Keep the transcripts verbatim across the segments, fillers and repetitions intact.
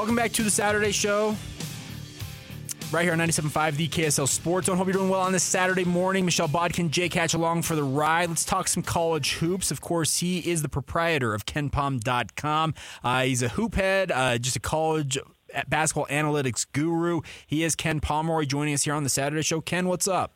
Welcome back to the Saturday Show. Right here on ninety-seven point five, the K S L Sports Zone. Hope you're doing well on this Saturday morning. Michelle Bodkin, Jake Hatch along for the ride. Let's talk some college hoops. Of course, he is the proprietor of Ken Pom dot com. Uh, he's a hoop head, uh, just a college basketball analytics guru. He is Ken Pomeroy joining us here on the Saturday Show. Ken, what's up?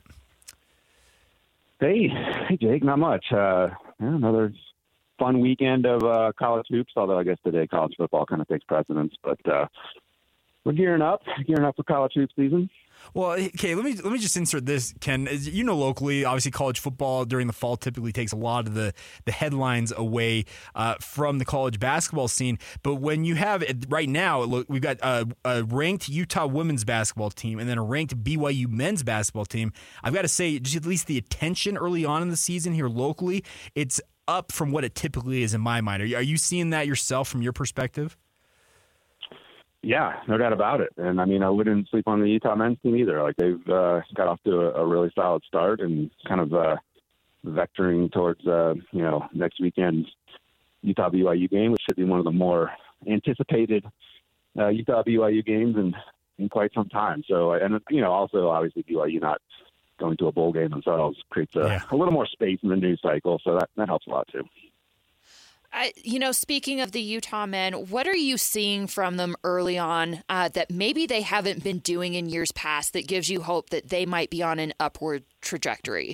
Hey, hey Jake, not much. Uh, yeah, another fun weekend of uh, college hoops, although I guess today college football kind of takes precedence. But uh, we're gearing up, gearing up for college hoop season. Well, okay, let me let me just insert this, Ken. As you know, locally, obviously, college football during the fall typically takes a lot of the, the headlines away uh, from the college basketball scene. But when you have it right now, look, we've got a, a ranked Utah women's basketball team and then a ranked B Y U men's basketball team. I've got to say, just at least the attention early on in the season here locally, it's up from what it typically is in my mind. Are you, are you seeing that yourself from your perspective? Yeah, no doubt about it. And I mean, I wouldn't sleep on the Utah men's team either. Like they've uh, got off to a, a really solid start and kind of uh, vectoring towards, uh, you know, next weekend's Utah B Y U game, which should be one of the more anticipated uh, Utah B Y U games in, in quite some time. So, and, you know, also obviously B Y U not going to a bowl game themselves creates a, yeah. a little more space in the news cycle. So that, that helps a lot too. I, you know, speaking of the Utah men, what are you seeing from them early on uh, that maybe they haven't been doing in years past that gives you hope that they might be on an upward trajectory?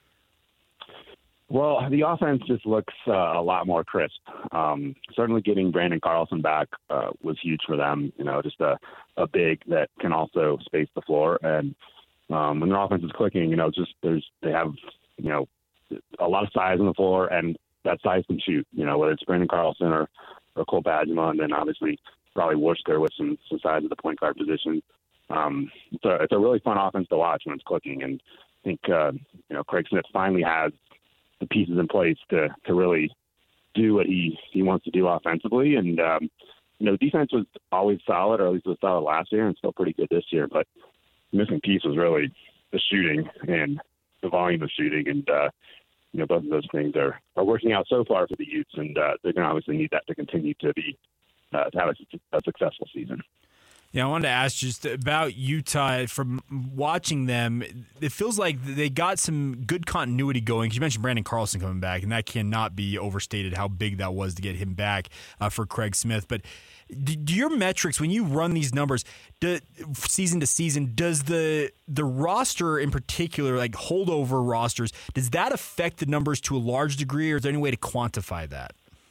Well, the offense just looks uh, a lot more crisp. Um, certainly getting Brandon Carlson back uh, was huge for them. You know, just a, a big that can also space the floor. And um, when their offense is clicking, you know, just there's they have, you know, a lot of size on the floor and that size can shoot, you know, whether it's Brandon Carlson or, or Cole Badgema, and then obviously probably Worcester with some, some size at the point guard position. Um, it's, a, it's a really fun offense to watch when it's clicking. And I think, uh, you know, Craig Smith finally has the pieces in place to, to really do what he, he wants to do offensively. And, um, you know, defense was always solid, or at least it was solid last year and still pretty good this year. But the missing piece was really the shooting and the volume of shooting. And, uh, you know, both of those things are, are working out so far for the Utes, and uh, they're going to obviously need that to continue to be uh, to have a, a successful season. Yeah, I wanted to ask just about Utah. From watching them, it feels like they got some good continuity going. Because you mentioned Brandon Carlson coming back, and that cannot be overstated how big that was to get him back uh, for Craig Smith. But do, do your metrics, when you run these numbers, do, season to season, does the the roster in particular, like holdover rosters, does that affect the numbers to a large degree, or is there any way to quantify that?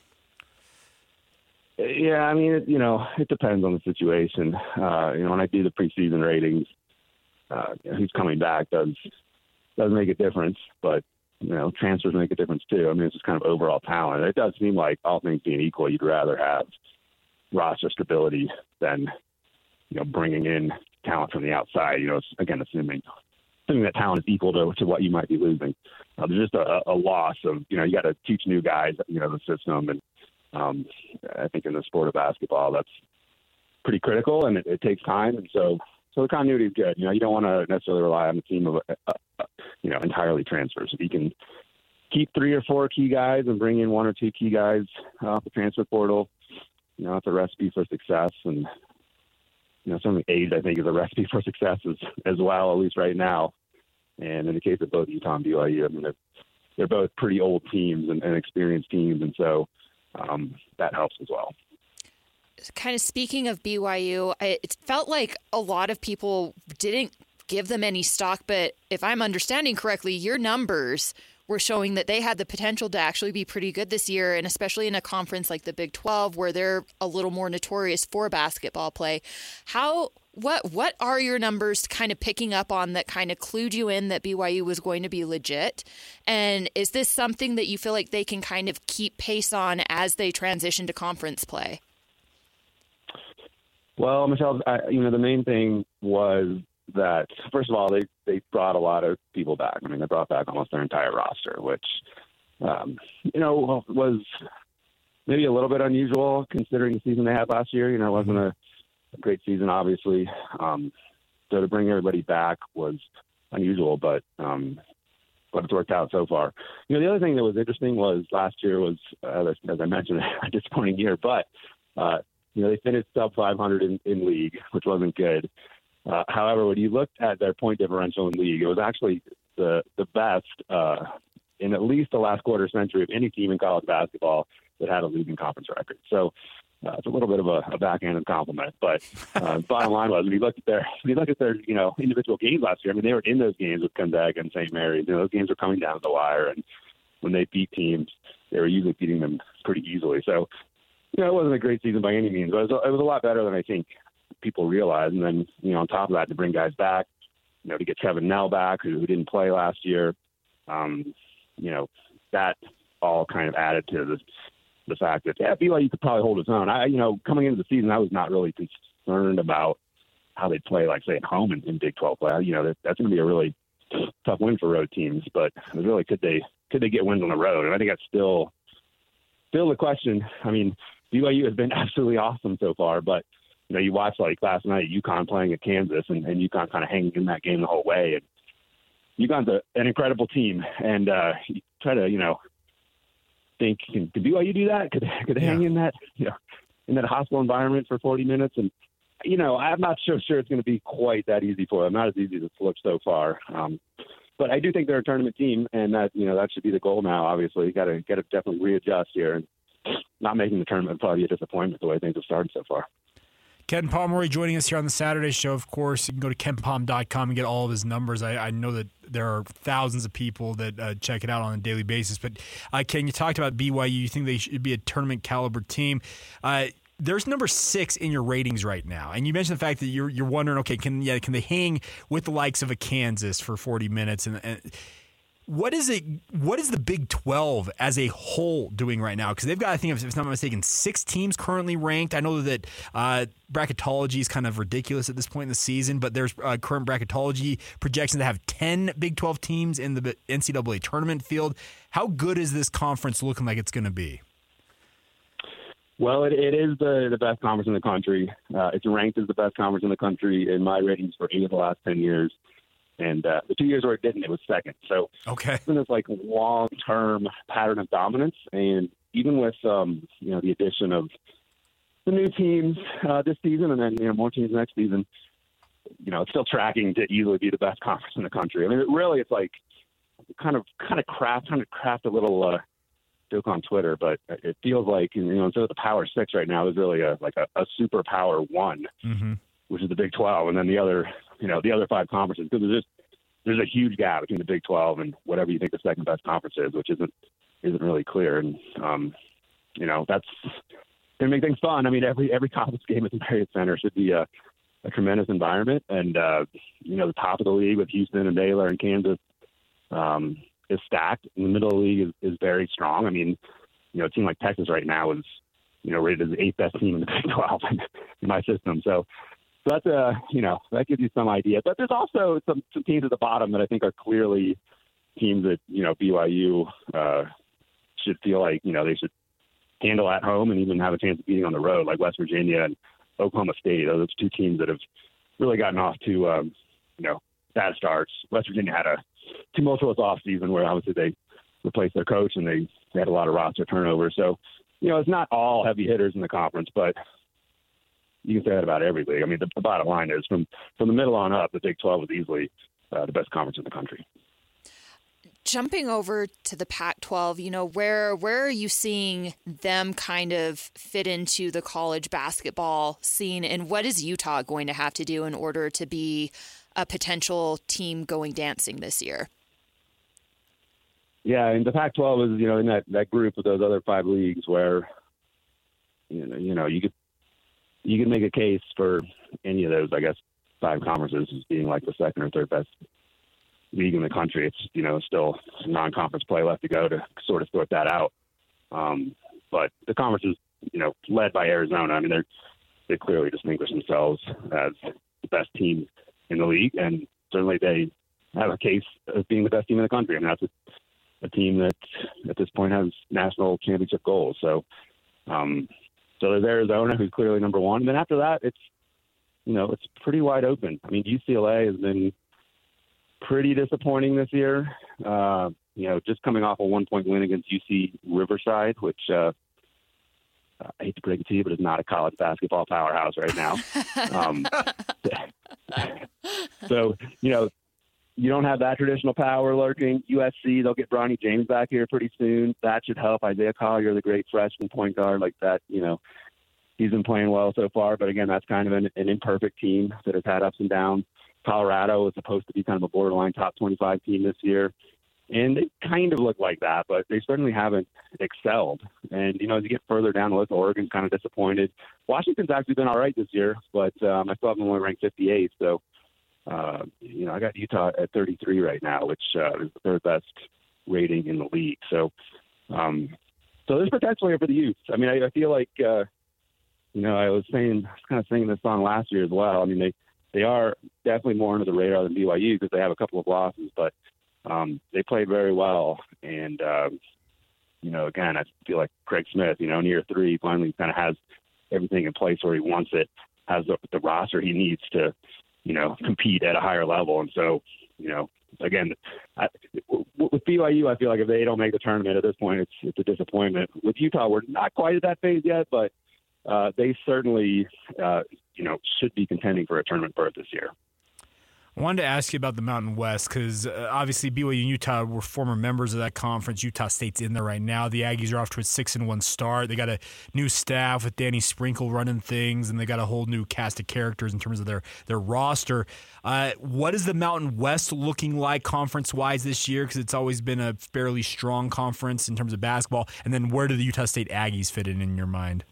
Yeah, I mean, it, you know, it depends on the situation. Uh, you know, when I do the preseason ratings, uh, who's coming back does does make a difference, but you know, transfers make a difference too. I mean, it's just kind of overall talent. It does seem like, all things being equal, you'd rather have roster stability than, you know, bringing in talent from the outside. You know, it's, again, assuming assuming that talent is equal to to what you might be losing. Uh, there's just a, a loss of, you know, you got to teach new guys, you know, the system. And Um, I think in the sport of basketball, that's pretty critical, and it, it takes time. And so, so the continuity is good. You know, you don't want to necessarily rely on a team of, uh, uh, you know, entirely transfers. If you can keep three or four key guys and bring in one or two key guys off the transfer portal, you know, it's a recipe for success. And, you know, certainly age, I think, is a recipe for success as, as well, at least right now. And in the case of both Utah and B Y U, I mean, they're, they're both pretty old teams and, and experienced teams. And so, Um, that helps as well. Kind of speaking of B Y U, it felt like a lot of people didn't give them any stock, but if I'm understanding correctly, your numbers were showing that they had the potential to actually be pretty good this year, and especially in a conference like the Big twelve, where they're a little more notorious for basketball play. How what what are your numbers kind of picking up on that kind of clued you in that B Y U was going to be legit? And is this something that you feel like they can kind of keep pace on as they transition to conference play? Well, Michelle, I, you know, the main thing was that, first of all, they, they brought a lot of people back. I mean, they brought back almost their entire roster, which, um, you know, was maybe a little bit unusual considering the season they had last year. You know, it wasn't a, a great season, obviously. Um, so to bring everybody back was unusual, but um, but it's worked out so far. You know, the other thing that was interesting was last year was, uh, as I mentioned, a disappointing year, but uh, You know, they finished sub five hundred in, in league, which wasn't good. Uh, however, when you looked at their point differential in league, it was actually the the best uh, in at least the last quarter century of any team in college basketball that had a losing conference record. So uh, it's a little bit of a, a backhanded compliment. But uh, bottom line was, when you look at their when you look at their you know individual games last year, I mean, they were in those games with Gonzaga and Saint Mary's. You know, those games were coming down to the wire, and when they beat teams, they were usually beating them pretty easily. So, you know, it wasn't a great season by any means, but it was, it was a lot better than I think people realize. And then, you know, on top of that, to bring guys back, you know, to get Kevin Nell back, who, who didn't play last year, um, you know, that all kind of added to the, the fact that, yeah, B Y U could probably hold its own. I, you know, coming into the season, I was not really concerned about how they play, like, say, at home in, in Big twelve play. You know, that, that's going to be a really tough win for road teams, but it was really, could they could they get wins on the road? And I think that's still still the question. I mean, B Y U has been absolutely awesome so far, but you know, you watch like last night, UConn playing at Kansas, and, and UConn kind of hanging in that game the whole way. And UConn's a, an incredible team, and uh, you try to, you know, think, can, could B Y U do that? Could could they yeah. hang in that, you know, in that hostile environment for forty minutes? And you know, I'm not so sure it's going to be quite that easy for them. Not as easy as it's looked so far. Um, but I do think they're a tournament team, and that you know that should be the goal now. Obviously, you got to got to definitely readjust here, and not making the tournament probably a disappointment the way things have started so far. Ken Pomeroy joining us here on the Saturday show. Of course, you can go to ken pom dot com and get all of his numbers. I, I know that there are thousands of people that uh, check it out on a daily basis. But, uh, Ken, you talked about B Y U. You think they should be a tournament caliber team. Uh, there's number six in your ratings right now. And you mentioned the fact that you're you're wondering, okay, can yeah, can they hang with the likes of a Kansas for forty minutes? And, and What is it? What is the Big twelve as a whole doing right now? Because they've got, I think, if I'm not mistaken, six teams currently ranked. I know that uh, bracketology is kind of ridiculous at this point in the season, but there's uh, current bracketology projections to have ten Big twelve teams in the N C double A tournament field. How good is this conference looking like it's going to be? Well, it, it is the, the best conference in the country. Uh, it's ranked as the best conference in the country in my ratings for eight of the last ten years. And uh, the two years where it didn't, it was second. So okay. It's been this like long-term pattern of dominance. And even with um, you know the addition of the new teams uh, this season, and then you know more teams next season, you know it's still tracking to easily be the best conference in the country. I mean, it really, it's like kind of kind of craft, kind of craft a little uh, joke on Twitter, but it feels like you know instead of the Power Six right now, there's really a like a, a super Power One, mm-hmm. which is the Big twelve, and then the other. You know, the other five conferences, because there's just there's a huge gap between the Big twelve and whatever you think the second best conference is, which isn't isn't really clear. And um, you know, that's gonna make things fun. I mean, every every conference game at the Marriott Center should be a, a tremendous environment. And uh, you know, the top of the league with Houston and Baylor and Kansas um, is stacked. And the middle of the league is, is very strong. I mean, you know, a team like Texas right now is you know rated as the eighth best team in the Big twelve in my system. So. So that's a, you know, that gives you some idea. But there's also some, some teams at the bottom that I think are clearly teams that, you know, B Y U uh, should feel like, you know, they should handle at home and even have a chance of beating on the road, like West Virginia and Oklahoma State. Those are two teams that have really gotten off to, um, you know, bad starts. West Virginia had a tumultuous offseason where obviously they replaced their coach and they, they had a lot of roster turnover. So, you know, it's not all heavy hitters in the conference, but you can say that about every league. I mean, the, the bottom line is from, from the middle on up, the Big twelve is easily uh, the best conference in the country. Jumping over to the Pac twelve, you know, where where are you seeing them kind of fit into the college basketball scene, and what is Utah going to have to do in order to be a potential team going dancing this year? Yeah, and the Pac twelve is, you know, in that, that group of those other five leagues where, you know, you know, you could You can make a case for any of those, I guess, five conferences as being like the second or third best league in the country. It's, you know, still some non-conference play left to go to sort of sort that out. Um, but the conference is, you know, led by Arizona. I mean, they're, they clearly distinguish themselves as the best team in the league, and certainly they have a case of being the best team in the country. I mean, that's a, a team that at this point has national championship goals. So, um, So there's Arizona, who's clearly number one. And then after that, it's, you know, it's pretty wide open. I mean, U C L A has been pretty disappointing this year. Uh, you know, just coming off a one-point win against U C Riverside, which, uh, uh, I hate to break it to you, but it's not a college basketball powerhouse right now. um, so, you know, you don't have that traditional power lurking. U S C, they'll get Bronny James back here pretty soon. That should help. Isaiah Collier, the great freshman point guard, like that, you know, he's been playing well so far. But, again, that's kind of an, an imperfect team that has had ups and downs. Colorado is supposed to be kind of a borderline top twenty-five team this year. And they kind of look like that, but they certainly haven't excelled. And, you know, as you get further down the list, Oregon's kind of disappointed. Washington's actually been all right this year, but um, I still have them only ranked fifty-eighth. So, uh, you know, I got Utah at thirty-three right now, which uh, is the third best rating in the league. So, um, so there's potential here for the Utes. I mean, I, I feel like, uh, you know, I was saying, I was kind of singing this song last year as well. I mean, they, they are definitely more under the radar than B Y U because they have a couple of losses, but Um, they played very well, and um, you know, again, I feel like Craig Smith, you know, in year three, finally kind of has everything in place where he wants it, has the, the roster he needs to, you know, compete at a higher level. And so, you know, again, I, with B Y U, I feel like if they don't make the tournament at this point, it's it's a disappointment. With Utah, we're not quite at that phase yet, but uh, they certainly, uh, you know, should be contending for a tournament berth this year. I wanted to ask you about the Mountain West because uh, obviously B Y U and Utah were former members of that conference. Utah State's in there right now. The Aggies are off to a six and one start. They got a new staff with Danny Sprinkle running things, and they got a whole new cast of characters in terms of their their roster. Uh, what is the Mountain West looking like conference wise this year? Because it's always been a fairly strong conference in terms of basketball. And then where do the Utah State Aggies fit in in your mind?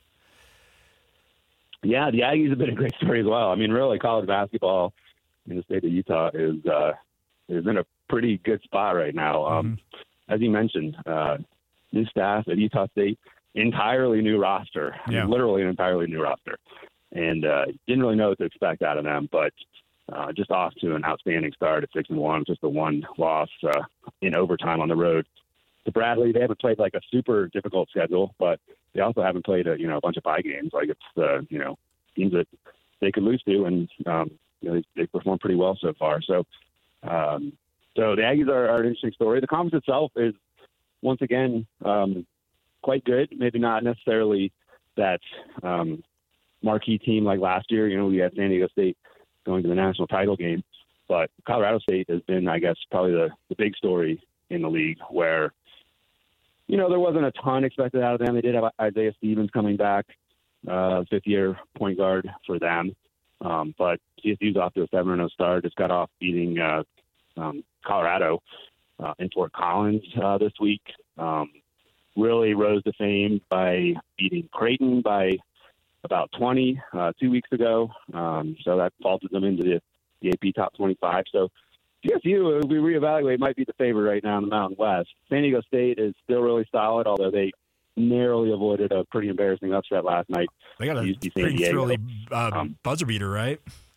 Yeah, the Aggies have been a great story as well. I mean, really, college basketball in the state of Utah is uh, is in a pretty good spot right now. Um, mm-hmm. As you mentioned, uh, new staff at Utah State, entirely new roster, I yeah. mean, literally an entirely new roster, and uh, didn't really know what to expect out of them, but uh, just off to an outstanding start at six and one, just a one loss uh, in overtime on the road to Bradley. They haven't played like a super difficult schedule, but they also haven't played a you know a bunch of bye games. Like it's uh, you know teams that they could lose to, and um, You know, they, they performed pretty well so far. So, um, so the Aggies are, are an interesting story. The conference itself is, once again, um, quite good. Maybe not necessarily that um, marquee team like last year. You know, we had San Diego State going to the national title game. But Colorado State has been, I guess, probably the, the big story in the league where, you know, there wasn't a ton expected out of them. They did have Isaiah Stevens coming back, uh, fifth-year point guard for them. Um, but C S U's off to a seven and oh start. Just got off beating uh, um, Colorado uh, in Fort Collins uh, this week. Um, really rose to fame by beating Creighton by about twenty uh, two weeks ago. Um, so that vaulted them into the, the A P top twenty-five. So C S U, if we reevaluate, might be the favorite right now in the Mountain West. San Diego State is still really solid, although they narrowly avoided a pretty embarrassing upset last night. They got a pretty thrilly uh, um, buzzer beater, right?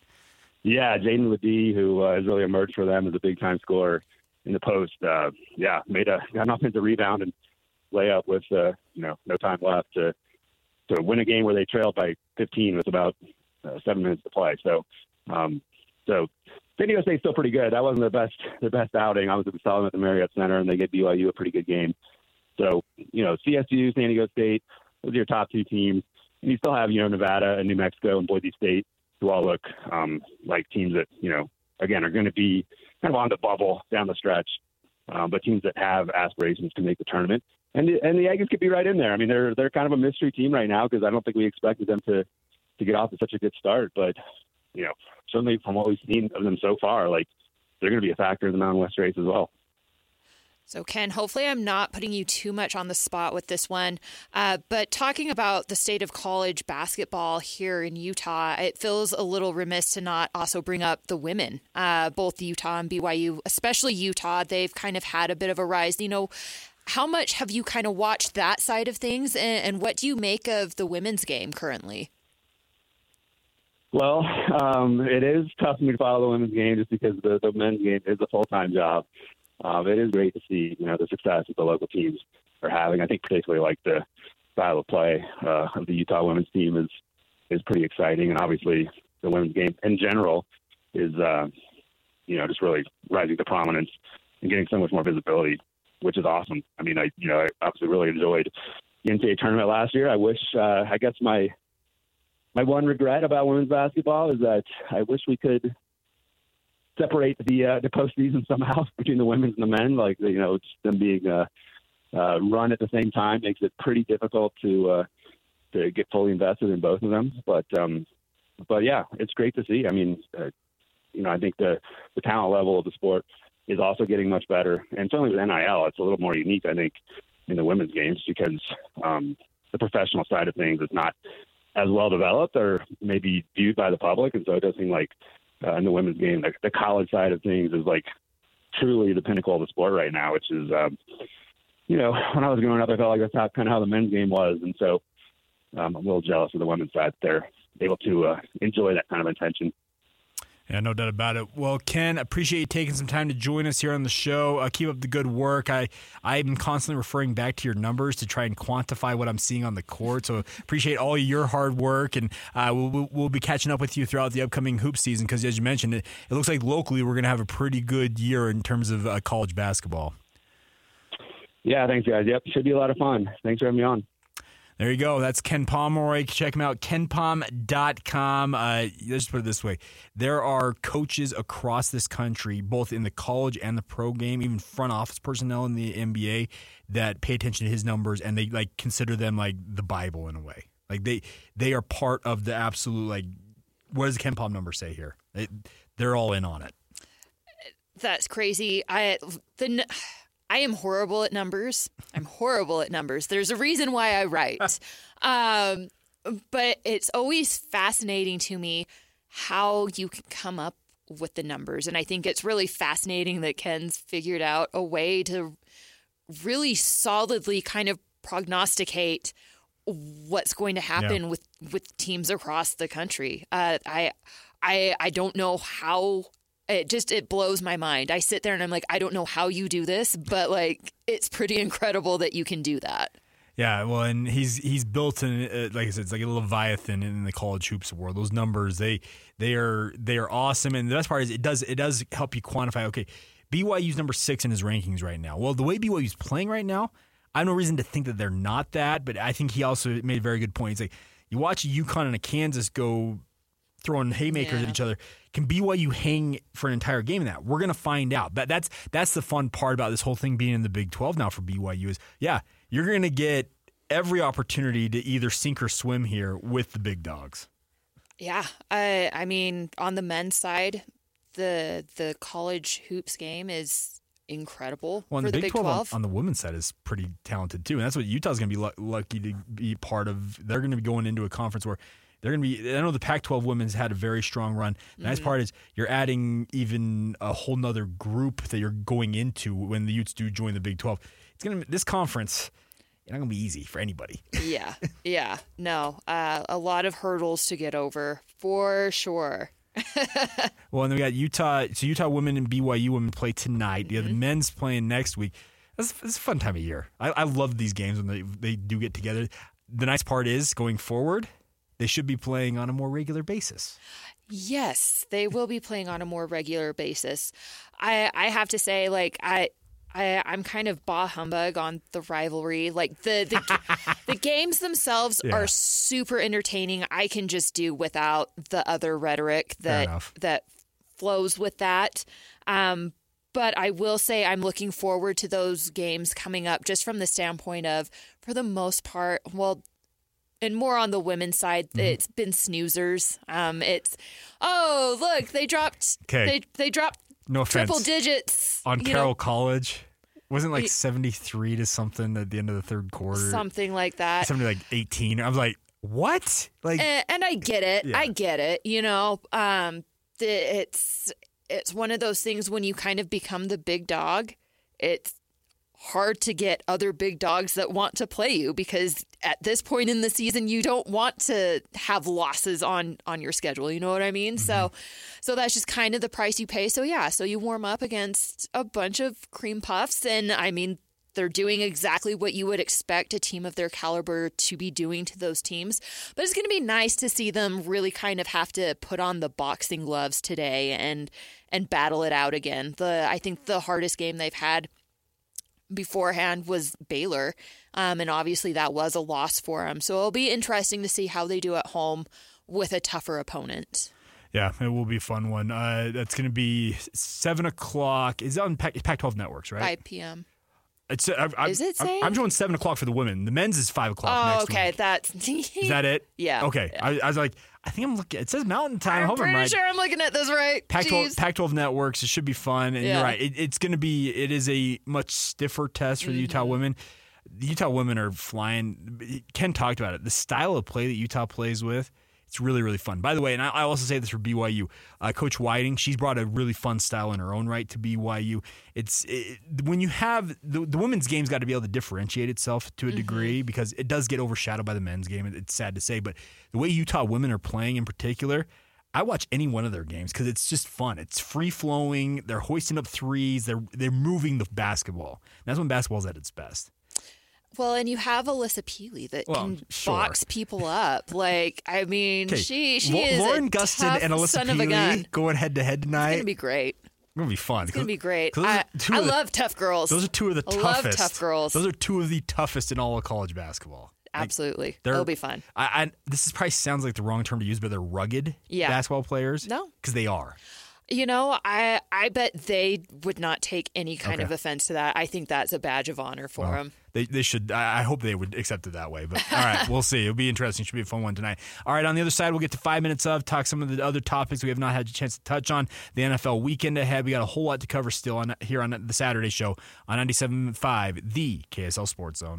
Yeah, Jaden Ledee, who uh, has really emerged for them as a big-time scorer in the post. Uh, yeah, made a got an offensive rebound and layup with uh, you know no time left to to win a game where they trailed by fifteen with about uh, seven minutes to play. So, um, so San Diego State's still pretty good. That wasn't their best their best outing. I was saw them at the Marriott Center, and they get B Y U a pretty good game. So, you know, C S U, San Diego State, those are your top two teams. And you still have, you know, Nevada and New Mexico and Boise State, who all look um, like teams that, you know, again, are going to be kind of on the bubble down the stretch, um, but teams that have aspirations to make the tournament. And the, and the Aggies could be right in there. I mean, they're they're kind of a mystery team right now because I don't think we expected them to, to get off to such a good start. But, you know, certainly from what we've seen of them so far, like, they're going to be a factor in the Mountain West race as well. So, Ken, hopefully I'm not putting you too much on the spot with this one, uh, but talking about the state of college basketball here in Utah, it feels a little remiss to not also bring up the women, uh, both Utah and B Y U, especially Utah. They've kind of had a bit of a rise. You know, how much have you kind of watched that side of things, and, and what do you make of the women's game currently? Well, um, it is tough for me to follow the women's game just because the, the men's game is a full-time job. Um, it is great to see, you know, the success that the local teams are having. I think particularly like the style of play uh, of the Utah women's team is is pretty exciting, and obviously the women's game in general is, uh, you know, just really rising to prominence and getting so much more visibility, which is awesome. I mean, I you know, I obviously really enjoyed the N C double A tournament last year. I wish, uh, I guess my my one regret about women's basketball is that I wish we could separate the uh, the postseason somehow between the women's and the men. Like, you know, just them being uh, uh, run at the same time makes it pretty difficult to uh, to get fully invested in both of them. But um, but yeah, it's great to see. I mean, uh, you know, I think the the talent level of the sport is also getting much better, and certainly with N I L, it's a little more unique, I think, in the women's games because um, the professional side of things is not as well developed or maybe viewed by the public, and so it does seem like uh, in the women's game, the, the college side of things is like truly the pinnacle of the sport right now, which is, um, you know, when I was growing up, I felt like that's how, kind of how the men's game was, and so um, I'm a little jealous of the women's side that they're able to uh, enjoy that kind of attention. Yeah, no doubt about it. Well, Ken, appreciate you taking some time to join us here on the show. Uh, keep up the good work. I, I'm constantly referring back to your numbers to try and quantify what I'm seeing on the court. So appreciate all your hard work, and uh, we'll, we'll be catching up with you throughout the upcoming hoop season because, as you mentioned, it, it looks like locally we're going to have a pretty good year in terms of uh, college basketball. Yeah, thanks, guys. Yep, should be a lot of fun. Thanks for having me on. There you go. That's Ken Pomeroy. Check him out, ken pom dot com. Uh, let's put it this way. There are coaches across this country, both in the college and the pro game, even front office personnel in the N B A, that pay attention to his numbers, and they like consider them like the Bible in a way. Like they they are part of the absolute, like, what does the Ken Pom number say here? They, they're all in on it. That's crazy. I the I am horrible at numbers. I'm horrible at numbers. There's a reason why I write. Um, but it's always fascinating to me how you can come up with the numbers. And I think it's really fascinating that Ken's figured out a way to really solidly kind of prognosticate what's going to happen yeah. with, with teams across the country. Uh, I, I, I don't know how. It just, it blows my mind. I sit there and I'm like, I don't know how you do this, but like, it's pretty incredible that you can do that. Yeah, well, and he's he's built in, uh, like I said, it's like a leviathan in the college hoops world. Those numbers, they they are they are awesome, and the best part is it does it does help you quantify. Okay, B Y U's number six in his rankings right now. Well, the way B Y U's playing right now, I have no reason to think that they're not that. But I think he also made a very good point. He's like, you watch a UConn and a Kansas go throwing haymakers yeah. at each other. Can B Y U hang for an entire game in that? We're going to find out. But that's that's the fun part about this whole thing being in the Big twelve now for B Y U is, yeah, you're going to get every opportunity to either sink or swim here with the big dogs. Yeah. I I mean, on the men's side, the the college hoops game is incredible well, for the, the Big Big twelve. On, on the women's side is pretty talented too. And that's what Utah's going to be lu- lucky to be part of. They're going to be going into a conference where they're going to be, I know the Pac twelve women's had a very strong run. The mm-hmm. nice part is you're adding even a whole nother group that you're going into when the Utes do join the Big twelve. It's going to, this conference, it's not going to be easy for anybody. yeah. Yeah. No, uh, a lot of hurdles to get over for sure. Well, and then we got Utah. So Utah women and B Y U women play tonight. Mm-hmm. Yeah, the men's playing next week. That's, that's a fun time of year. I, I love these games when they, they do get together. The nice part is going forward, they should be playing on a more regular basis. Yes, they will be playing on a more regular basis. I I have to say, like, I, I I'm kind of bah humbug on the rivalry. Like the the, the games themselves yeah. are super entertaining. I can just do without the other rhetoric that that flows with that. Um, but I will say I'm looking forward to those games coming up, just from the standpoint of, for the most part, well. And more on the women's side, mm-hmm. it's been snoozers. Um, it's oh look, they dropped okay. they they dropped no triple digits on Carroll know. College. Wasn't like seventy-three to something at the end of the third quarter, something like that. Something like eighteen. I was like, what? Like, and, and I get it. Yeah. I get it. You know, um, it's it's one of those things when you kind of become the big dog. It's hard to get other big dogs that want to play you, because at this point in the season you don't want to have losses on on your schedule, you know what I mean? Mm-hmm. So so that's just kind of the price you pay. So yeah, so you warm up against a bunch of cream puffs, and I mean, they're doing exactly what you would expect a team of their caliber to be doing to those teams. But it's going to be nice to see them really kind of have to put on the boxing gloves today and and battle it out again. The I think the hardest game they've had beforehand was Baylor. Um, and obviously that was a loss for them. So it'll be interesting to see how they do at home with a tougher opponent. Yeah, it will be a fun one. Uh, that's going to be seven o'clock. Is it on Pac twelve networks, right? five p.m. It's, I, I, Is it I'm, saying? I'm showing seven o'clock for the women. The men's is five o'clock Oh, next okay. week. That's Is that it? Yeah. Okay. Yeah. I, I was like, I think I'm looking. It says Mountain Time. I I'm hope pretty I'm right. sure I'm looking at this right. Pac twelve, Jeez. Pac twelve networks. It should be fun. And Yeah. you're right. It, it's going to be. It is a much stiffer test for the Mm-hmm. Utah women. The Utah women are flying. Ken talked about it. The style of play that Utah plays with. It's really, really fun. By the way, and I, I also say this for B Y U, uh, Coach Whiting, she's brought a really fun style in her own right to B Y U. It's it, when you have the, the women's game's got to be able to differentiate itself to a degree Mm-hmm. because it does get overshadowed by the men's game. It's sad to say, but the way Utah women are playing in particular, I watch any one of their games because it's just fun. It's free flowing. They're hoisting up threes. They're they're moving the basketball. And that's when basketball's at its best. Well, and you have Alyssa Peely that Well, can sure. box people up. Like, I mean, Okay, she she Lo- is Lauren a Gustin tough and Alyssa son of a Peely gun. going head to head tonight. It's gonna be great. Gonna be fun. It's gonna be great. Those are I, two I of the- love tough girls. Those are two of the I toughest. love tough girls. Those are two of the toughest in all of college basketball. Like, Absolutely, they're- it'll be fun. I, I this is probably sounds like the wrong term to use, but they're rugged Yeah. basketball players. No. because they are. You know, I I bet they would not take any kind of Okay. offense to that. I think that's a badge of honor for them. They they should. I, I hope they would accept it that way. But all right, we'll see. It'll be interesting. Should be a fun one tonight. All right, on the other side, we'll get to five minutes of talk some of the other topics we have not had a chance to touch on. The N F L weekend ahead. We got a whole lot to cover still on here on the Saturday show on ninety-seven point five, the K S L Sports Zone.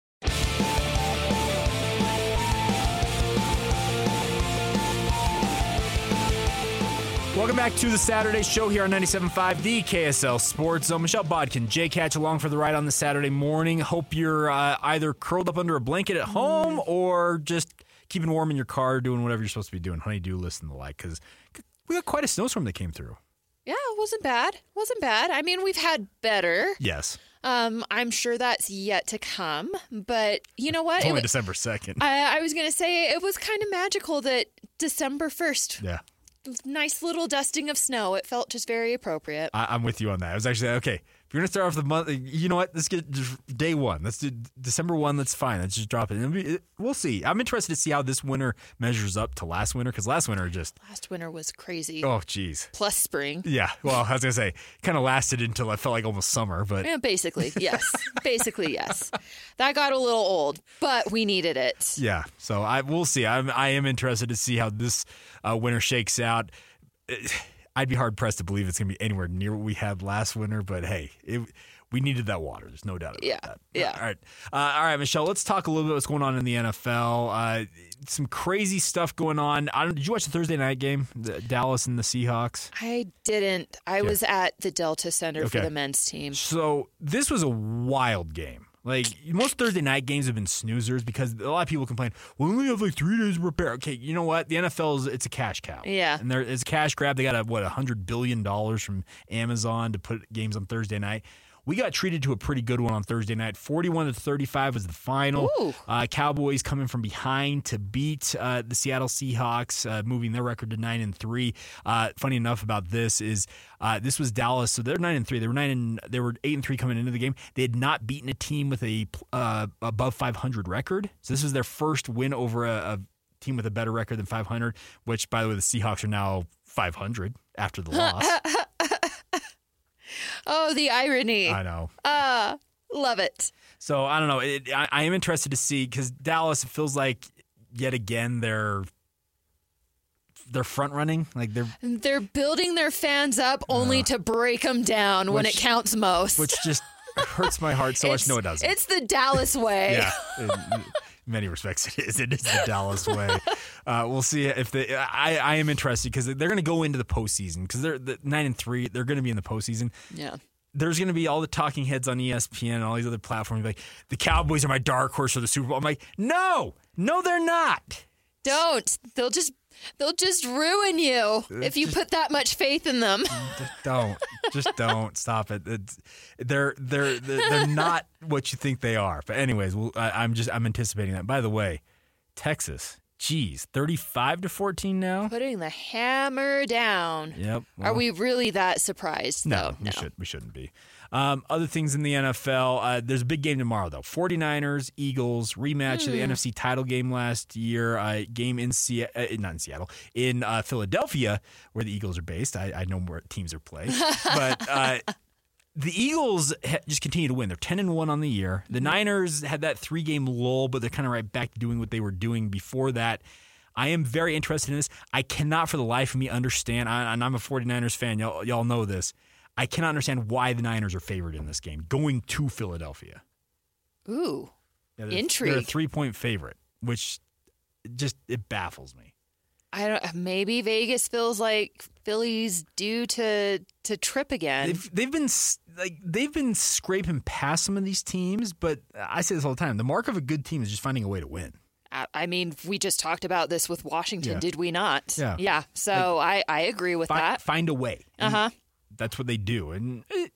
Welcome back to the Saturday show here on ninety-seven point five, the K S L Sports Zone. Michelle Bodkin, Jay Catch along for the ride on the Saturday morning. Hope you're uh, either curled up under a blanket at home or just keeping warm in your car, doing whatever you're supposed to be doing. Honey-do list and the like, because we got quite a snowstorm that came through. Yeah, it wasn't bad. Wasn't bad. I mean, we've had better. Yes. Um, I'm sure that's yet to come. But you know what? It's It only wa- December second. I, I was going to say it was kind of magical that December first, Yeah. nice little dusting of snow. It felt just very appropriate. I, I'm with you on that. I was actually, okay, if you're going to start off the month, you know what? Let's get just day one. Let's do December first. That's fine. Let's just drop it. It'll be- it- We'll see. I'm interested to see how this winter measures up to last winter, because last winter just, Last winter was crazy. oh, geez. Plus spring. Yeah, well, I was going to say, kind of lasted until I felt like almost summer, but Yeah, basically, yes. basically, yes. That got a little old, but we needed it. yeah. So I we'll see. I'm I am interested to see how this uh, winter shakes out. It- I'd be hard pressed to believe it's going to be anywhere near what we had last winter, but hey, it, we needed that water. There's no doubt about Yeah, that. yeah. All right, uh, all right, Michelle. Let's talk a little bit what's going on in the N F L. Uh, some crazy stuff going on. I don't, did you watch the Thursday night game, the Dallas and the Seahawks? I didn't. I was at the Delta Center for Okay. the men's team. So this was a wild game. Like, most Thursday night games have been snoozers because a lot of people complain, well, we only have like three days to prepare. Okay, you know what? The N F L is it's a cash cow. Yeah. And there, it's a cash grab. They got, a, what, one hundred billion dollars from Amazon to put games on Thursday night. We got treated to a pretty good one on Thursday night. forty-one to thirty-five was the final. Ooh. Uh, Cowboys coming from behind to beat uh, the Seattle Seahawks, uh, moving their record to nine and three. Uh, funny enough about this is uh, this was Dallas, so they're nine and three. They were nine and they were eight and three coming into the game. They had not beaten a team with a uh, above five hundred record, so this was their first win over a, a team with a better record than five hundred. Which, by the way, the Seahawks are now five hundred after the loss. Oh, the irony. I know. Ah, love it. So I don't know. It, I, I am interested to see because Dallas, it feels like yet again they're they're front running. Like they're They're building their fans up only to break them down when it which- counts most. which just hurts my heart so much. It's- No, it doesn't. It's the Dallas way. Yeah, in in many respects it is. It is the Dallas way. Uh, we'll see if they. I, I am interested because they're going to go into the postseason because they're the nine and three. They're going to be in the postseason. Yeah. There's going to be all the talking heads on E S P N and all these other platforms like the Cowboys are my dark horse for the Super Bowl. I'm like, no, no, they're not. Don't. They'll just they'll just ruin you if you put that much faith in them. Just don't. Just don't. Stop it. It's, they're they're they're they're not what you think they are. But anyways, we'll, I, I'm just I'm anticipating that. By the way, Texas, geez, thirty-five to fourteen now. Putting the hammer down. Yep. Are well, we really that surprised? No, though? we should we shouldn't be. Um, other things in the N F L, uh, there's a big game tomorrow, though. forty-niners, Eagles, rematch mm. of the N F C title game last year. Uh, game in Seattle, uh, not in Seattle, in uh, Philadelphia, where the Eagles are based. I, I know where teams are playing. But uh, the Eagles ha- just continue to win. They're ten and one on the year. The Niners had that three-game lull, but they're kind of right back to doing what they were doing before that. I am very interested in this. I cannot for the life of me understand, I, and I'm a forty-niners fan, y'all, y'all know this, I cannot understand why the Niners are favored in this game, going to Philadelphia. Ooh, yeah, they're, intrigue. They're a three-point favorite, which just, it baffles me. I don't. Maybe Vegas feels like Philly's due to to trip again. They've, they've been like they've been scraping past some of these teams, but I say this all the time: the mark of a good team is just finding a way to win. I, I mean, we just talked about this with Washington, yeah. did we not? Yeah. Yeah. So like, I I agree with fi- that. Find a way. Uh huh. That's what they do, and it,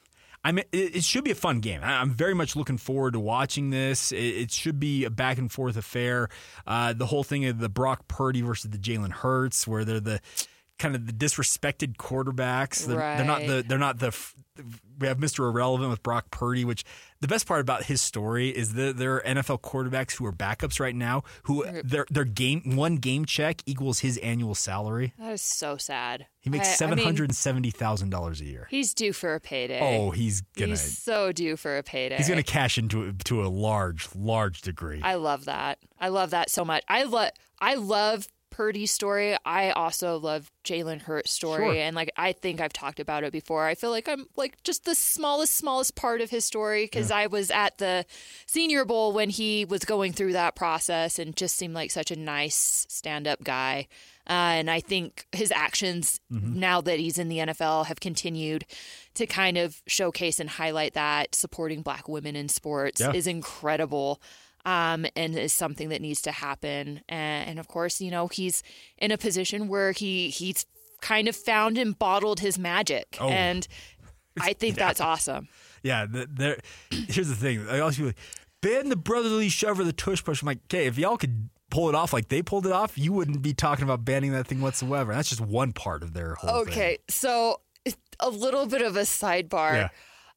I mean, it, it should be a fun game. I, I'm very much looking forward to watching this. It, it should be a back and forth affair. Uh, the whole thing of the Brock Purdy versus the Jalen Hurts, where they're the kind of the disrespected quarterbacks. They're, right. they're not the. They're not the. We have Mister Irrelevant with Brock Purdy, which the best part about his story is that there are N F L quarterbacks who are backups right now who their their game one game check equals his annual salary. That is so sad. He makes I, seven hundred and seventy I mean, thousand dollars a year. He's due for a payday. Oh, he's gonna. He's so due for a payday. He's gonna cash into it to a large, large degree. I love that. I love that so much. I love. I love Purdy's story. I also love Jalen Hurts' story, sure. and like I think I've talked about it before. I feel like I'm like just the smallest, smallest part of his story because yeah. I was at the Senior Bowl when he was going through that process, and just seemed like such a nice stand-up guy. Uh, and I think his actions mm-hmm. now that he's in the N F L have continued to kind of showcase and highlight that supporting Black women in sports yeah. is incredible. Um, and is something that needs to happen. And, and of course, you know, he's in a position where he he's kind of found and bottled his magic. Oh. And I think yeah. that's awesome. Yeah. The, the, here's the thing. I also like, ban the brotherly shove or the tush push. I'm like, okay, if y'all could pull it off like they pulled it off, you wouldn't be talking about banning that thing whatsoever. That's just one part of their whole okay, thing. Okay. So a little bit of a sidebar. Yeah.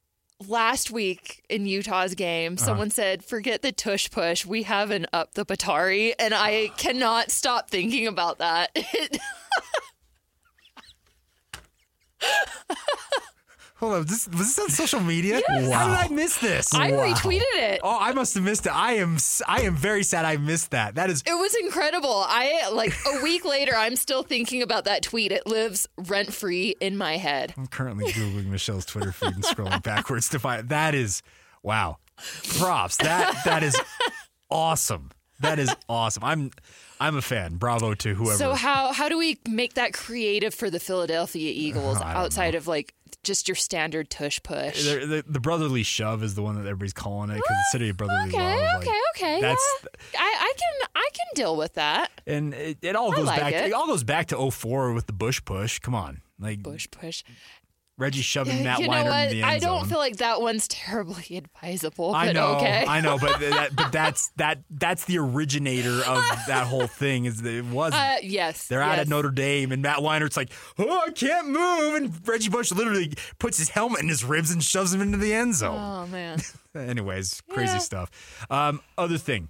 Last week in Utah's game, someone uh-huh. said, forget the tush push. We have an up the Batari. And I cannot stop thinking about that. Hold on, was this, was this on social media? Yes. Wow. How did I miss this? I wow. retweeted it. Oh, I must have missed it. I am I am very sad I missed that. That is. It was incredible. I like a week later, I'm still thinking about that tweet. It lives rent free in my head. I'm currently Googling Michelle's Twitter feed and scrolling backwards to find that is wow. Props. That that is awesome. That is awesome. I'm I'm a fan. Bravo to whoever. So how how do we make that creative for the Philadelphia Eagles uh, outside know. of like just your standard tush push? The, the, the brotherly shove is the one that everybody's calling it because it's city of brotherly okay, love. Okay, like, okay, that's yeah. I, I can I can deal with that. And it, it all goes like back. It. To, it all goes back to oh four with the Bush push. Come on, like Bush push. Reggie shoving Matt you know Leinart what? in the end I don't zone. feel like that one's terribly advisable. But I know, okay. I know, but that, but that's that that's the originator of that whole thing. Is that it was uh, yes. They're yes. out at Notre Dame, and Matt Leinert's like, oh, I can't move, and Reggie Bush literally puts his helmet in his ribs and shoves him into the end zone. Oh man. Anyways, crazy yeah. stuff. Um, other thing,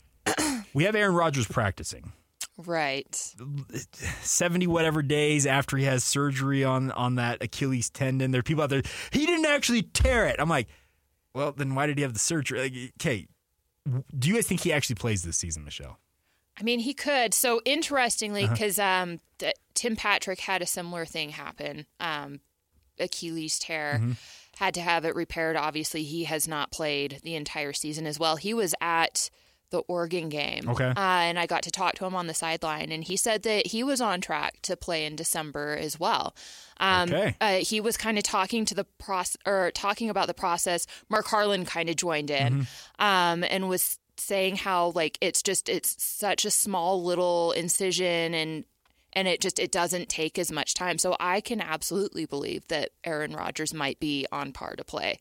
we have Aaron Rodgers practicing. Right. seventy whatever days after he has surgery on, on that Achilles tendon. There are people out there, he didn't actually tear it. I'm like, well, then why did he have the surgery? Like, okay, do you guys think he actually plays this season, Michelle? I mean, he could. So interestingly, because uh-huh. um, th- Tim Patrick had a similar thing happen, um, Achilles tear, mm-hmm. had to have it repaired. Obviously, he has not played the entire season as well. He was at the Oregon game. Okay. Uh, and I got to talk to him on the sideline, and he said that he was on track to play in December as well. Um, okay. Uh, he was kind of talking to the process or talking about the process. Mark Harlan kind of joined in, mm-hmm. um, and was saying how like it's just it's such a small little incision and and it just it doesn't take as much time. So I can absolutely believe that Aaron Rodgers might be on par to play.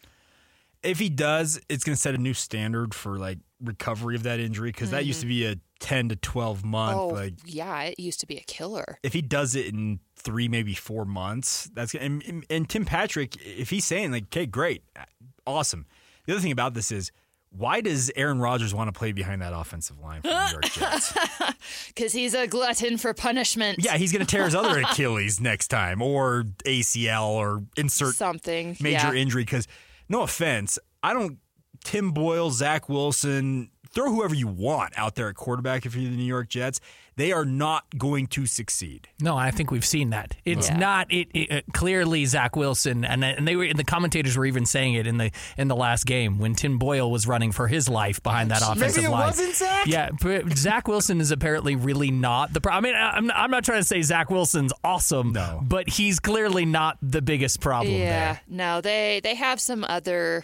If he does, it's going to set a new standard for like recovery of that injury because mm-hmm. that used to be a ten to twelve month. Oh, like yeah, it used to be a killer. if he does it in three, maybe four months, that's and, and, and Tim Patrick, if he's saying like, okay, great, awesome. The other thing about this is, why does Aaron Rodgers want to play behind that offensive line for the New York Jets? Because he's a glutton for punishment. Yeah, he's going to tear his other Achilles next time, or A C L, or insert something major yeah. injury. Because no offense, I don't. Tim Boyle, Zach Wilson, throw whoever you want out there at quarterback if you're the New York Jets. They are not going to succeed. No, I think we've seen that. It's Yeah. not it, it uh, clearly Zach Wilson, and and they were the commentators were even saying it in the in the last game when Tim Boyle was running for his life behind that offensive Maybe it line. wasn't Zach? Yeah, but Zach Wilson is apparently really not the problem. I mean, I'm I'm not trying to say Zach Wilson's awesome, No. but he's clearly not the biggest problem Yeah, there. no, they they have some other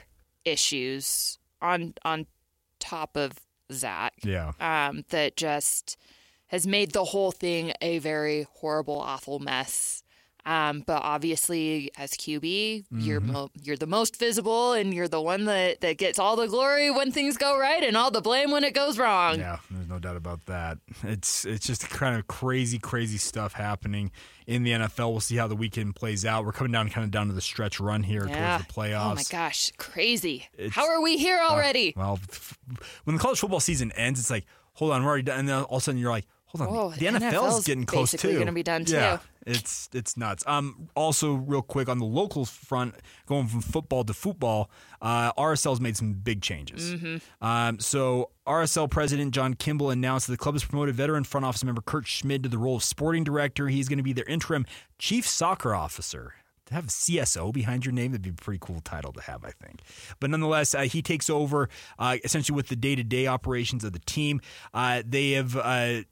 issues on on top of Zach. Yeah. Um, that just has made the whole thing a very horrible, awful mess. Um, but obviously, as Q B, Mm-hmm. you're mo- you're the most visible, and you're the one that, that gets all the glory when things go right, and all the blame when it goes wrong. Yeah, there's no doubt about that. It's it's just kind of crazy, crazy stuff happening in the N F L. We'll see how the weekend plays out. We're coming down kind of down to the stretch run here Yeah. towards the playoffs. Oh my gosh, crazy! It's- How are we here already? Well, f- when the college football season ends, it's like, hold on, we're already done. And then all of a sudden you're like, hold on, Whoa, the the N F L's N F L's getting close too. basically gonna be done, too. Yeah, it's it's nuts. Um, also, real quick on the local front, going from football to football, uh, R S L's made some big changes. Mm-hmm. Um, so R S L president John Kimball announced that the club has promoted veteran front office member Kurt Schmid to the role of sporting director. He's going to be their interim chief soccer officer. To have C S O behind your name, that'd be a pretty cool title to have, I think. But nonetheless, uh, he takes over uh, essentially with the day-to-day operations of the team. Uh, they have, uh,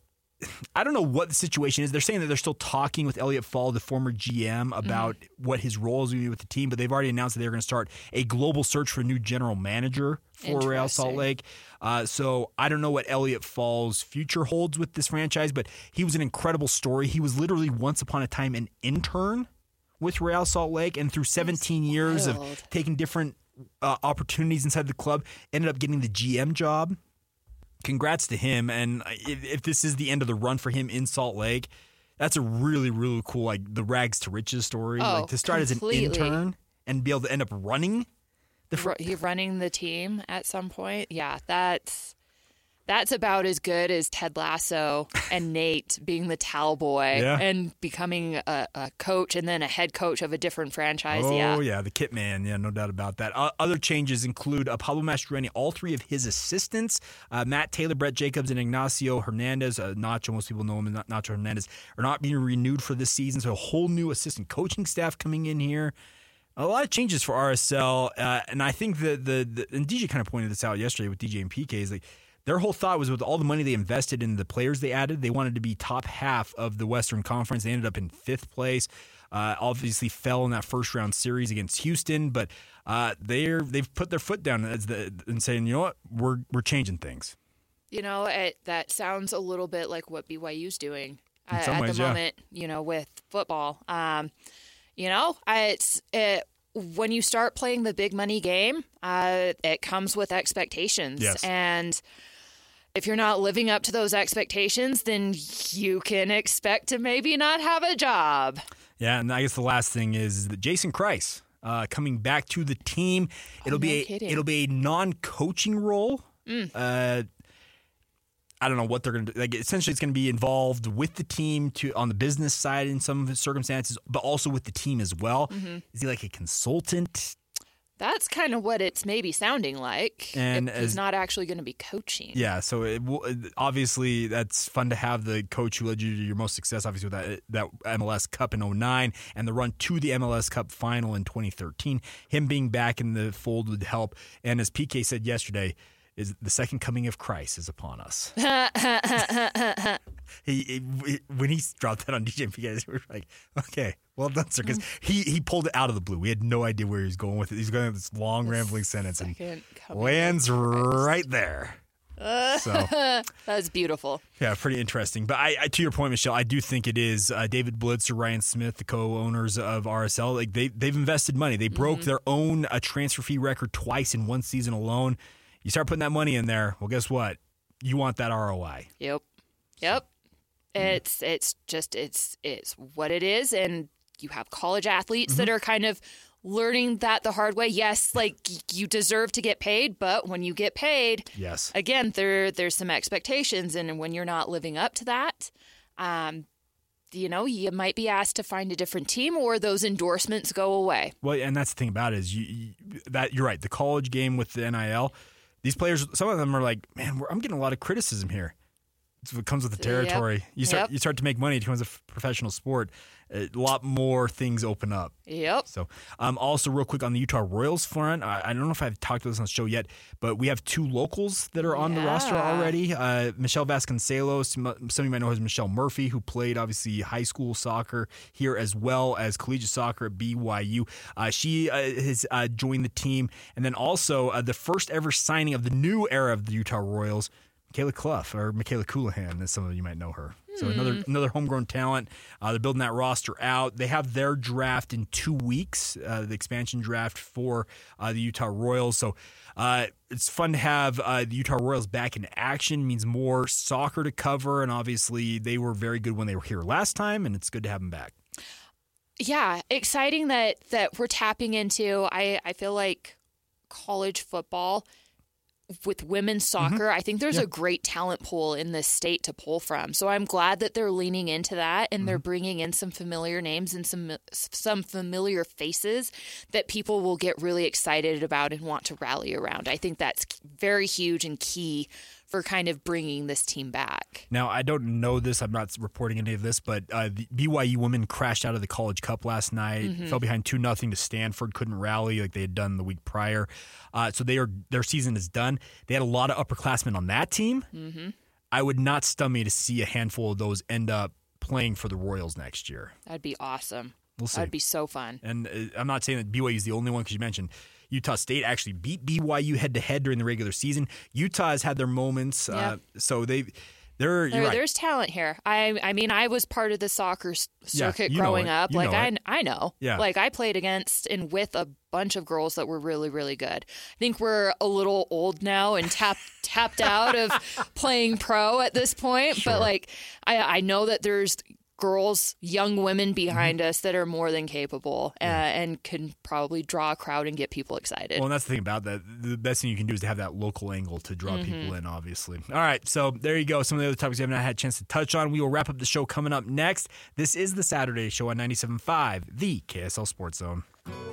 I don't know what the situation is. They're saying that they're still talking with Elliot Fall, the former G M, about mm-hmm. what his role is going to be with the team, but they've already announced that they're going to start a global search for a new general manager for Real Salt Lake. Uh, so I don't know what Elliot Fall's future holds with this franchise, but he was an incredible story. He was literally once upon a time an intern with Real Salt Lake, and through seventeen years of taking different uh, opportunities inside the club, ended up getting the G M job. Congrats to him, and if, if this is the end of the run for him in Salt Lake, that's a really, really cool, like the rags to riches story. Oh, like to start completely. as an intern and be able to end up running the fr- You're running the team at some point. Yeah, that's that's about as good as Ted Lasso and Nate being the towel boy Yeah. and becoming a, a coach and then a head coach of a different franchise. Oh, yeah. yeah, the kit man. Yeah, no doubt about that. Uh, other changes include uh, Pablo Mastroeni, all three of his assistants, uh, Matt Taylor, Brett Jacobs, and Ignacio Hernandez. Uh, Nacho, most people know him as Nacho Hernandez, are not being renewed for this season. So a whole new assistant coaching staff coming in here. A lot of changes for R S L. Uh, and I think the, the, the, and D J kind of pointed this out yesterday with D J and P K, is like, their whole thought was with all the money they invested in the players they added, they wanted to be top half of the Western Conference. They ended up in fifth place. Uh, obviously fell in that first round series against Houston, but uh, they're they've put their foot down as the, and saying, you know what, we're we're changing things. You know, it, that sounds a little bit like what B Y U's doing In uh, some at ways, the yeah. moment, you know, with football. Um, you know, it's it, when you start playing the big money game, uh, it comes with expectations. Yes. And if you're not living up to those expectations, then you can expect to maybe not have a job. Yeah, and I guess the last thing is, is that Jason Kreis uh, coming back to the team. It'll Oh, be no a, kidding. it'll be a non-coaching role. Mm. Uh, I don't know what they're going to do. Like, essentially, it's going to be involved with the team to on the business side in some circumstances, but also with the team as well. Mm-hmm. Is he like a consultant? That's kind of what it's maybe sounding like. And if he's as- not actually going to be coaching. Yeah, so it will, obviously that's fun to have the coach who led you to your most success, obviously with that that M L S Cup in oh nine and the run to the M L S Cup final in twenty thirteen. Him being back in the fold would help. And as P K said yesterday, is the second coming of Christ is upon us. he, he when he dropped that on D J and P K, we were like, okay, well done, sir, because he he pulled it out of the blue. We had no idea where he was going with it. He's going with this long rambling sentence and Second coming lands of Christ. right there. So That's beautiful. yeah, pretty interesting. But I, I, to your point, Michelle, I do think it is uh, David Blitzer, Ryan Smith, the co-owners of R S L. Like they they've invested money. They broke Mm-hmm. their own uh, transfer fee record twice in one season alone. You start putting that money in there. Well, guess what? you want that R O I. Yep. Yep. It's it's just it's it's what it is, and you have college athletes mm-hmm. that are kind of learning that the hard way. Yes, like you deserve to get paid, but when you get paid, yes, again, there there's some expectations, and when you're not living up to that, um, you know, you might be asked to find a different team, or those endorsements go away. Well, and that's the thing about it is you, you that you're right. The college game with the N I L, these players, some of them are like, man, we're, I'm getting a lot of criticism here. It's what comes with the territory. Yep. You start yep. you start to make money. It becomes a f- professional sport. A lot more things open up. Yep. So, um, also real quick on the Utah Royals front, I, I don't know if I've talked about this on the show yet, but we have two locals that are on yeah. the roster already. Uh, Michelle Vasconcelos, some of you might know her as Michelle Murphy, who played obviously high school soccer here as well as collegiate soccer at B Y U. Uh, she uh, has uh, joined the team, and then also uh, the first ever signing of the new era of the Utah Royals. Michaela Clough, or Michaela Coulihan, as some of you might know her. So mm. another another homegrown talent. Uh, they're building that roster out. They have their draft in two weeks, uh, the expansion draft for uh, the Utah Royals. So uh, it's fun to have uh, the Utah Royals back in action. It means more soccer to cover, and obviously they were very good when they were here last time, and it's good to have them back. Yeah, exciting that that we're tapping into. I, I feel like college football with women's soccer, mm-hmm. I think there's yeah. a great talent pool in this state to pull from. So I'm glad that they're leaning into that, and mm-hmm. they're bringing in some familiar names and some some familiar faces that people will get really excited about and want to rally around. I think that's very huge and key for kind of bringing this team back. Now, I don't know this. I'm not reporting any of this, but uh, the B Y U women crashed out of the College Cup last night, mm-hmm. fell behind two nothing to Stanford, couldn't rally like they had done the week prior. Uh, so they are their season is done. They had a lot of upperclassmen on that team. Mm-hmm. I would not stun me to see a handful of those end up playing for the Royals next year. That'd be awesome. We'll see. That'd be so fun. And uh, I'm not saying that B Y U is the only one, because you mentioned Utah State actually beat B Y U head-to-head during the regular season. Utah has had their moments, yeah. uh, so they, they're. There, right. There's talent here. I, I mean, I was part of the soccer circuit yeah, growing it. up. You like know I, I know. Yeah. Like I played against and with a bunch of girls that were really, really good. I think we're a little old now and tapped tapped out of playing pro at this point. Sure. But like, I, I know that there's girls, young women behind mm-hmm. us that are more than capable uh, yeah. and can probably draw a crowd and get people excited. Well, and that's the thing about that. The best thing you can do is to have that local angle to draw mm-hmm. people in, obviously. All right, so there you go. Some of the other topics we haven't had a chance to touch on. We will wrap up the show coming up next. This is the Saturday Show on ninety-seven point five, the K S L Sports Zone.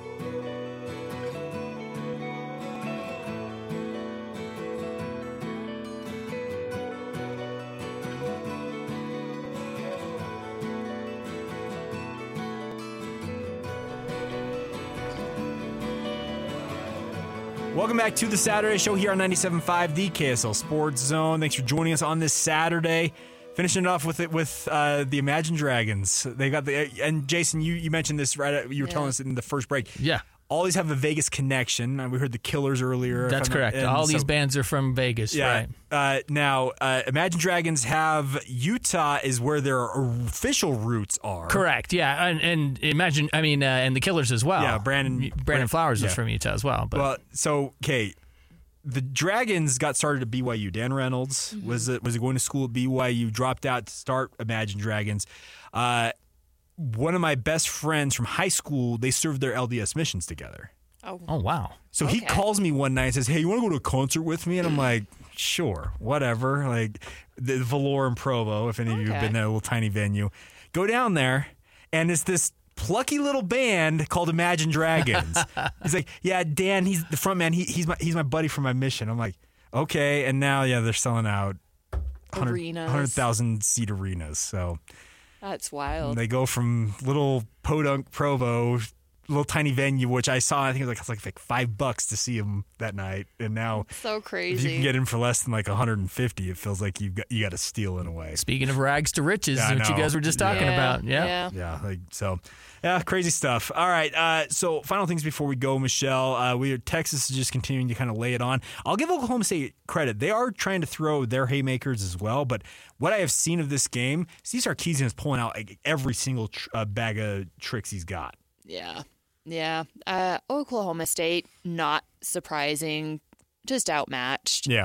Welcome back to the Saturday Show here on ninety-seven point five, the K S L Sports Zone. Thanks for joining us on this Saturday. Finishing it off with it with uh, the Imagine Dragons. They got the and Jason, you, you mentioned this right. At, you were yeah. telling us in the first break. Yeah. All these have a Vegas connection. We heard the Killers earlier. That's correct. All so, these bands are from Vegas, yeah. right? Uh, now, uh, Imagine Dragons have Utah is where their official roots are. Correct. Yeah, and, and Imagine, I mean, uh, and the Killers as well. Yeah, Brandon Brandon, Brandon Flowers yeah. was from Utah as well. But. Well, so okay, the Dragons got started at B Y U. Dan Reynolds mm-hmm. was was going to school at B Y U, dropped out to start Imagine Dragons. Uh, one of my best friends from high school, they served their L D S missions together. Oh, oh wow. So okay. he calls me one night and says, hey, you want to go to a concert with me? And I'm like, sure, whatever. Like the Valor in Provo, if any of okay. you have been there, a little tiny venue. Go down there, and it's this plucky little band called Imagine Dragons. He's like, yeah, Dan, he's the front man. He, he's my he's my buddy for my mission. I'm like, okay. And now, yeah, they're selling out one hundred thousand seat arenas. So that's wild. They go from little Podunk, Provo, little tiny venue, which I saw. I think it was like, it was like, like five bucks to see him that night, and now so crazy. If you can get in for less than like one hundred fifty, it feels like you've got you got to steal in a way. Speaking of rags to riches, yeah, which you guys were just talking yeah, about, yeah, yeah, yeah. Like so, yeah, crazy stuff. All right, uh, so final things before we go, Michelle. Uh, we are Texas is just continuing to kind of lay it on. I'll give Oklahoma State credit; they are trying to throw their haymakers as well. But what I have seen of this game, Steve Sarkisian is pulling out like every single tr- uh, bag of tricks he's got. Yeah. Yeah. Uh, Oklahoma State, not surprising, just outmatched. Yeah.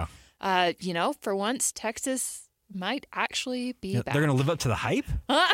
uh, you know, for once, Texas might actually be Yeah, back. they're going to live up to the hype?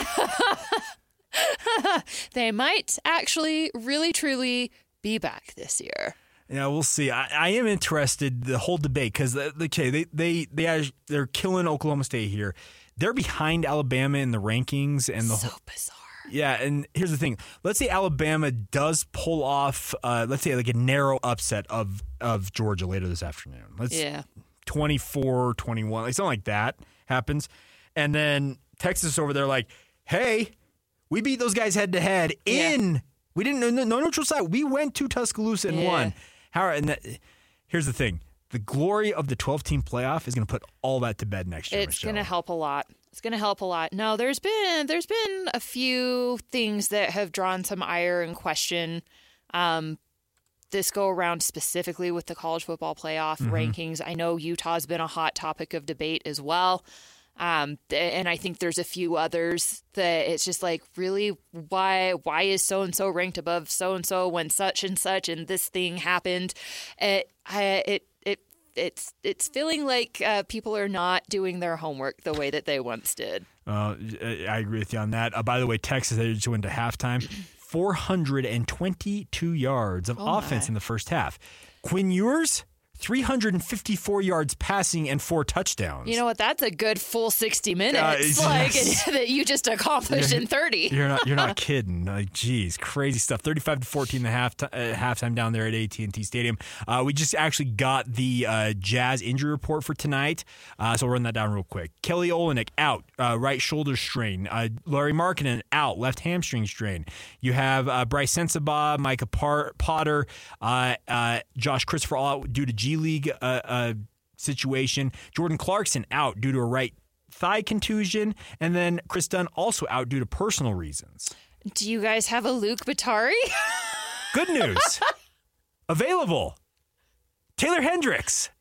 They might actually, really, truly be back this year. Yeah, we'll see. I, I am interested the whole debate because okay, they they they are, they're killing Oklahoma State here. They're behind Alabama in the rankings and the So whole, bizarre. yeah. And here's the thing: let's say Alabama does pull off, uh, let's say like a narrow upset of of Georgia later this afternoon. Let's Yeah. twenty-four twenty-one, like something like that happens, and then Texas over there like, hey, we beat those guys head to head in. Yeah. We didn't no, no neutral site. We went to Tuscaloosa and Yeah. won. How and that, here's the thing: the glory of the twelve-team playoff is going to put all that to bed next year. It's Michelle. going to help a lot. It's going to help a lot. No, there's been there's been a few things that have drawn some ire and question. Um, this go around specifically with the college football playoff Mm-hmm. rankings. I know Utah's been a hot topic of debate as well. Um, and I think there's a few others that it's just like, really, why why is so and so ranked above so and so when such and such and this thing happened? It I, it it it's it's feeling like uh, people are not doing their homework the way that they once did. Uh, I agree with you on that. Uh, by the way, Texas they just went to halftime, four hundred twenty-two yards of Oh, offense my. in the first half. Quinn Ewers, three hundred fifty-four yards passing and four touchdowns. You know what? That's a good full sixty minutes, Uh, like yes. that you just accomplished in thirty. You're not. You're not kidding. Like, geez, crazy stuff. Thirty-five to fourteen, the half t- uh, halftime down there at A T and T Stadium. Uh, we just actually got the uh, Jazz injury report for tonight, uh, so we'll run that down real quick. Kelly Olynyk out, uh, right shoulder strain. Uh, Larry Markkinen out, left hamstring strain. You have uh, Bryce Sensabaugh, Micah Par- Potter, uh, uh, Josh Christopher all out due to G League uh, uh, situation. Jordan Clarkson out due to a right thigh contusion, and then Chris Dunn also out due to personal reasons. Do you guys have a Luke Batari? Good news. Available. Taylor Hendricks.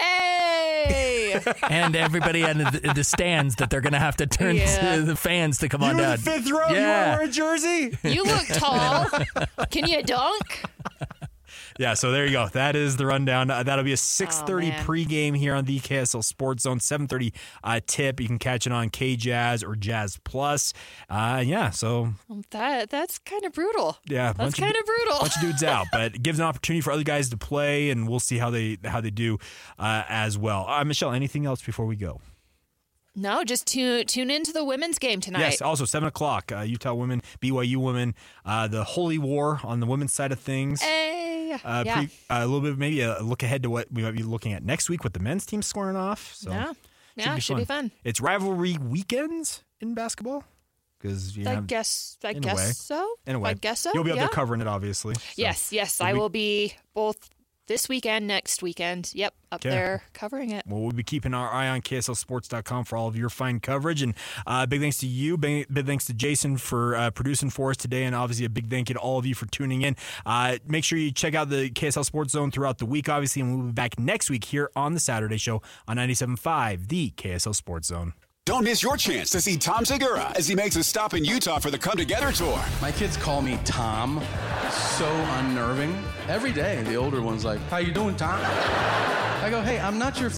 Hey! And everybody in the, the stands that they're going to have to turn Yeah. to the fans to come You on were down. the fifth row. Yeah. You want to wear a jersey? You look tall. Can you dunk? Yeah, so there you go. That is the rundown. Uh, that'll be a six thirty Oh, man. pregame here on the K S L Sports Zone. seven thirty uh, tip. You can catch it on K Jazz or Jazz Plus. Uh, yeah, so That that's kind of brutal. yeah, That's bunch kind of brutal. bunch of dudes out, but it gives an opportunity for other guys to play, and we'll see how they how they do uh, as well. Uh, Michelle, anything else before we go? No, just tune tune into the women's game tonight. Yes, also seven o'clock, uh, Utah women, B Y U women, uh, the Holy War on the women's side of things. Hey. Uh, yeah. pre, uh, a little bit, maybe a look ahead to what we might be looking at next week with the men's team scoring off. So yeah. Yeah, should be fun. It's rivalry weekends in basketball because you I have guess I in a guess way. so. in a way. I guess so. You'll be up yeah. there covering it, obviously. So. Yes, yes, the I week- will be both this weekend, next weekend. Yep, up Okay. there covering it. Well, we'll be keeping our eye on K S L sports dot com for all of your fine coverage. And uh, big thanks to you. Big, big thanks to Jason for uh, producing for us today. And obviously, a big thank you to all of you for tuning in. Uh, make sure you check out the K S L Sports Zone throughout the week, obviously. And we'll be back next week here on the Saturday show on ninety-seven point five, the K S L Sports Zone. Don't miss your chance to see Tom Segura as he makes a stop in Utah for the Come Together Tour. My kids call me Tom. So unnerving. Every day, the older one's like, "How you doing, Tom?" I go, "Hey, I'm not your